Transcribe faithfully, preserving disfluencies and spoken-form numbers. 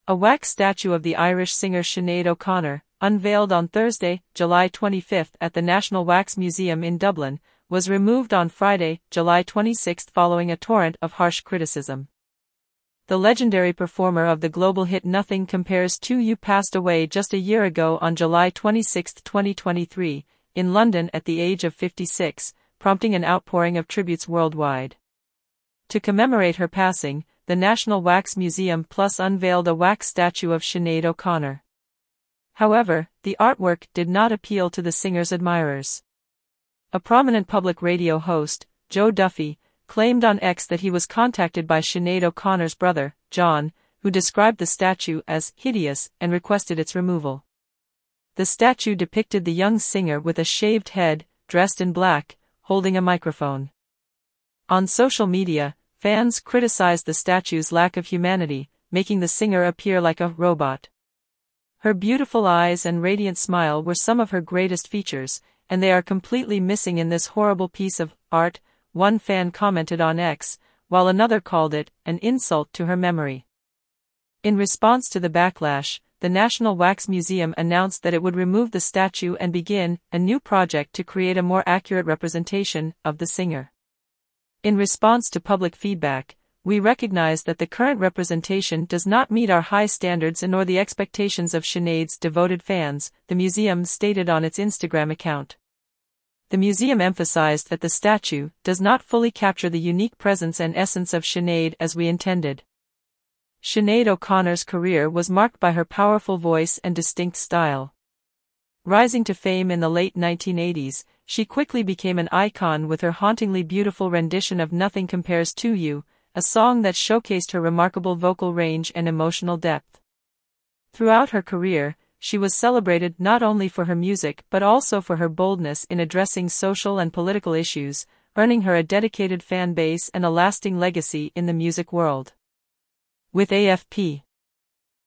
A wax statue of the Irish singer Sinead O'Connor, unveiled on Thursday, July twenty-fifth at the National Wax Museum in Dublin, was removed on Friday, July twenty-sixth following a torrent of harsh criticism. The legendary performer of the global hit Nothing Compares to You passed away just a year ago on July twenty-sixth, twenty twenty-three, in London at the age of fifty-six, prompting an outpouring of tributes worldwide. To commemorate her passing, the National Wax Museum Plus unveiled a wax statue of Sinead O'Connor. However, the artwork did not appeal to the singer's admirers. A prominent public radio host, Joe Duffy, claimed on X that he was contacted by Sinead O'Connor's brother, John, who described the statue as hideous and requested its removal. The statue depicted the young singer with a shaved head, dressed in black, holding a microphone. On social media, fans criticized the statue's lack of humanity, making the singer appear like a robot. Her beautiful eyes and radiant smile were some of her greatest features, and they are completely missing in this horrible piece of art, one fan commented on X, while another called it an insult to her memory. In response to the backlash, the National Wax Museum announced that it would remove the statue and begin a new project to create a more accurate representation of the singer. In response to public feedback, we recognize that the current representation does not meet our high standards nor the expectations of Sinead's devoted fans, the museum stated on its Instagram account. The museum emphasized that the statue does not fully capture the unique presence and essence of Sinead as we intended. Sinead O'Connor's career was marked by her powerful voice and distinct style. Rising to fame in the late nineteen eighties, she quickly became an icon with her hauntingly beautiful rendition of Nothing Compares to You, a song that showcased her remarkable vocal range and emotional depth. Throughout her career, she was celebrated not only for her music but also for her boldness in addressing social and political issues, earning her a dedicated fan base and a lasting legacy in the music world. With A F P.